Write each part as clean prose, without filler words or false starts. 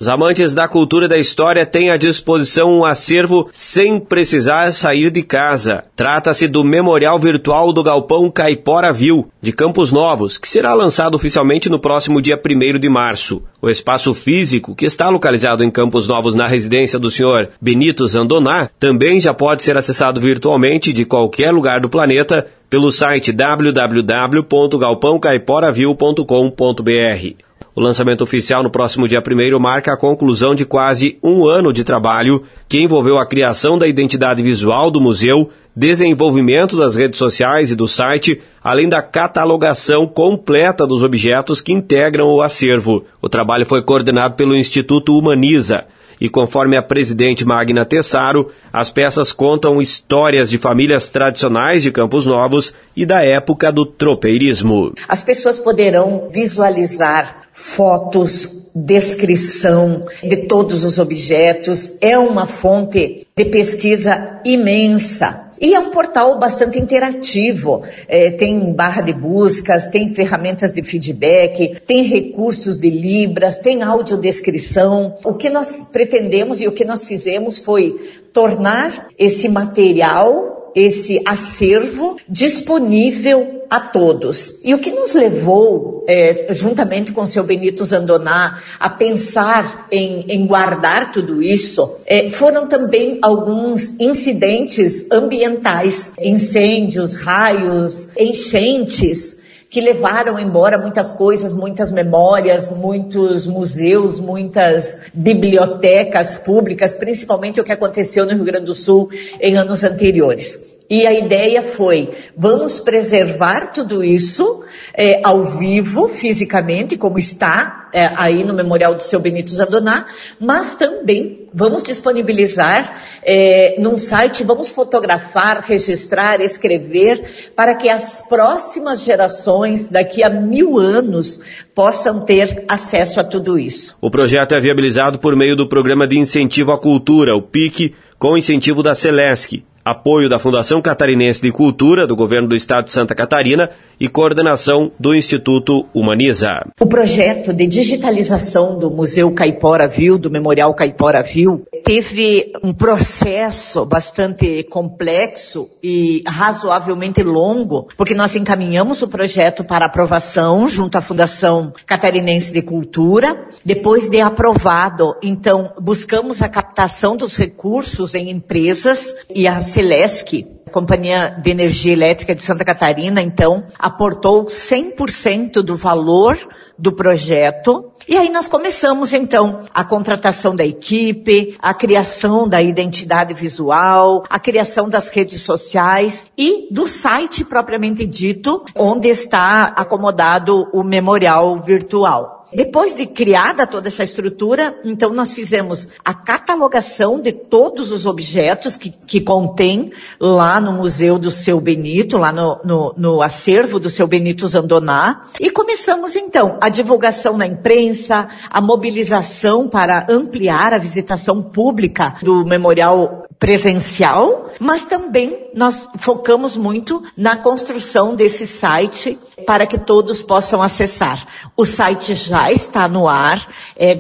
Os amantes da cultura e da história têm à disposição um acervo sem precisar sair de casa. Trata-se do Memorial Virtual do Galpão Caipora View, de Campos Novos, que será lançado oficialmente no próximo dia 1º de março. O espaço físico, que está localizado em Campos Novos na residência do Sr. Benito Zandoná, também já pode ser acessado virtualmente de qualquer lugar do planeta pelo site www.galpãocaiporaview.com.br. O lançamento oficial no próximo dia 1º marca a conclusão de quase um ano de trabalho que envolveu a criação da identidade visual do museu, desenvolvimento das redes sociais e do site, além da catalogação completa dos objetos que integram o acervo. O trabalho foi coordenado pelo Instituto Humaniza. E conforme a presidente Magna Tessaro, as peças contam histórias de famílias tradicionais de Campos Novos e da época do tropeirismo. As pessoas poderão visualizar fotos, descrição de todos os objetos. É uma fonte de pesquisa imensa. E é um portal bastante interativo, tem barra de buscas, tem ferramentas de feedback, tem recursos de libras, tem audiodescrição. O que nós pretendemos e o que nós fizemos foi tornar esse material, esse acervo, disponível a todos. E o que nos levou, juntamente com o seu Benito Zandoná, a pensar em guardar tudo isso, foram também alguns incidentes ambientais, incêndios, raios, enchentes, que levaram embora muitas coisas, muitas memórias, muitos museus, muitas bibliotecas públicas, principalmente o que aconteceu no Rio Grande do Sul em anos anteriores. E a ideia foi, vamos preservar tudo isso ao vivo, fisicamente, como está aí no Memorial do seu Benito Zandoná, mas também vamos disponibilizar num site, vamos fotografar, registrar, escrever, para que as próximas gerações, daqui a 1000 anos, possam ter acesso a tudo isso. O projeto é viabilizado por meio do Programa de Incentivo à Cultura, o PIC, com incentivo da Celesc, apoio da Fundação Catarinense de Cultura, do Governo do Estado de Santa Catarina e coordenação do Instituto Humaniza. O projeto de digitalização do Museu Caipora View, do Memorial Caipora View, teve um processo bastante complexo e razoavelmente longo, porque nós encaminhamos o projeto para aprovação junto à Fundação Catarinense de Cultura. Depois de aprovado, então, buscamos a captação dos recursos em empresas e a Celesc, Companhia de Energia Elétrica de Santa Catarina, então, aportou 100% do valor do projeto. E aí nós começamos, então, a contratação da equipe, a criação da identidade visual, a criação das redes sociais e do site propriamente dito, onde está acomodado o memorial virtual. Depois de criada toda essa estrutura, então nós fizemos a catalogação de todos os objetos que contém lá no Museu do Seu Benito, lá no acervo do Seu Benito Zandoná, e começamos então a divulgação na imprensa, a mobilização para ampliar a visitação pública do memorial presencial, mas também nós focamos muito na construção desse site para que todos possam acessar. O site já está no ar, é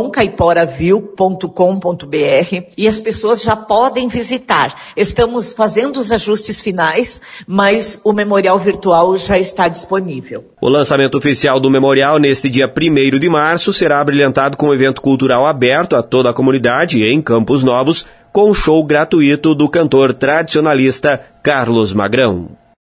galpãocaiporaview.com.br e as pessoas já podem visitar. Estamos fazendo os ajustes finais, mas o memorial virtual já está disponível. O lançamento oficial do memorial neste dia 1º de março será abrilhantado com um evento cultural aberto a toda a comunidade em Campos Novos, com show gratuito do cantor tradicionalista Carlos Magrão.